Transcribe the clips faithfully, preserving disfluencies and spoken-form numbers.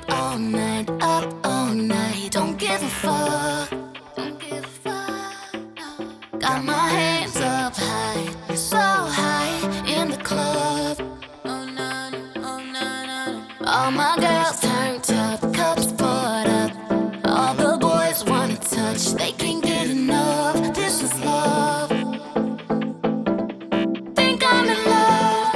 all night, up all night. Don't give a fuck. Don't give a fuck. No. Got my hands up high, so high in the club. Oh no, oh no, no. All my girls turned up, cups poured up. All the boys wanna touch, they can't get enough. This is love. Think I'm in love.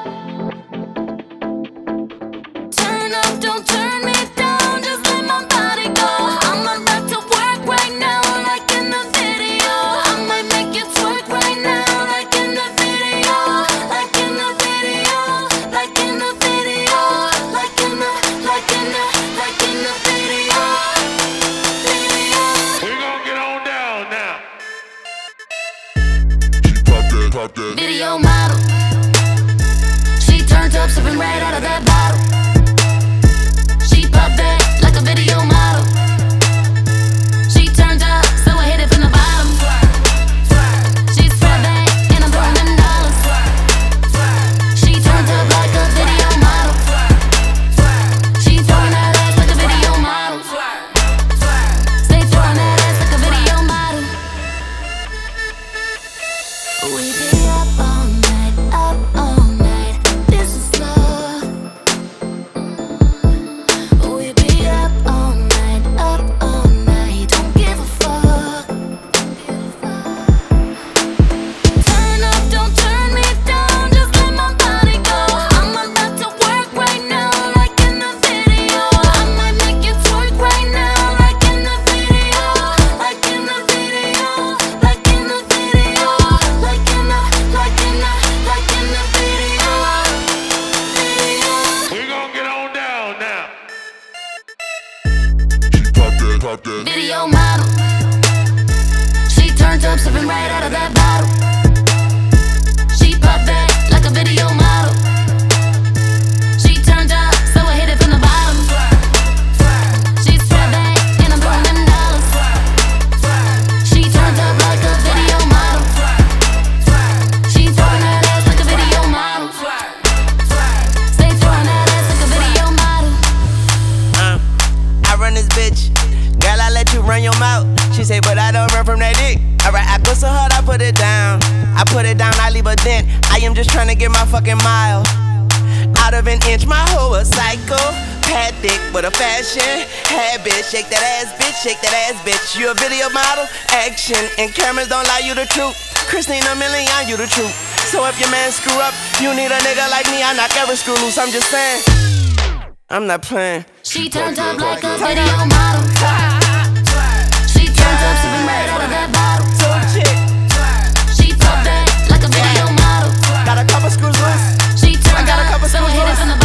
Turn up, don't turn me down, just let my body go. I'm about to work right now, like in the video. I might make you twerk right now, like in the video, like in the video, like in the video, like in the, like in the, like in the video. We gon' get on down now. She pop that, pop that. Video model. She turned up, sipping right out of that bottle. She popped that like a video model. She turned up, so I hit it from the bottom. She spread that, and I'm throwing them dollars. She turned up like a video model. She throwing that ass like a video model. Stay throwing that ass like a video model. We be up all night, up all night. This is love. We be up all night, up all night. Don't give a fuck. Turn up, don't turn me down, just let my body go. I'm about to work right now, like in the video. I might make you twerk right now, like in the video, like in the video, like in the video, like in the, like in the, like in the video. We gon' get on down now. She pop that, pop that. Video model. She turned up, sipping right out of that bottle. She popped that like a video model. She turned up, so I hit it from the bottom. She spread that, and I'm throwing them dollars. She turned up like a video model. She throwing that ass like a video model. Stay throwing that ass like a video model. Uh, I run this bitch. Girl, I let you run your mouth. She say, but I don't run from that dick. Alright, I go so hard, I put it down. I put it down, I leave a dent. I am just trying to get my fucking mile. Out of an inch, my hoe a psycho. Pad dick with a fashion habit. Shake that ass, bitch, shake that ass, bitch. You a video model? Action. And cameras don't lie, you the truth. Christina Milian, you the truth. So if your man screw up, you need a nigga like me. I knock every screw loose, I'm just saying. I'm not playing. She turned up like a video model. She turned up, sipping right out of that bottle. So chick, She popped that like a video model. got a couple screws loose. She turned I got a up, couple so I hit it screws from the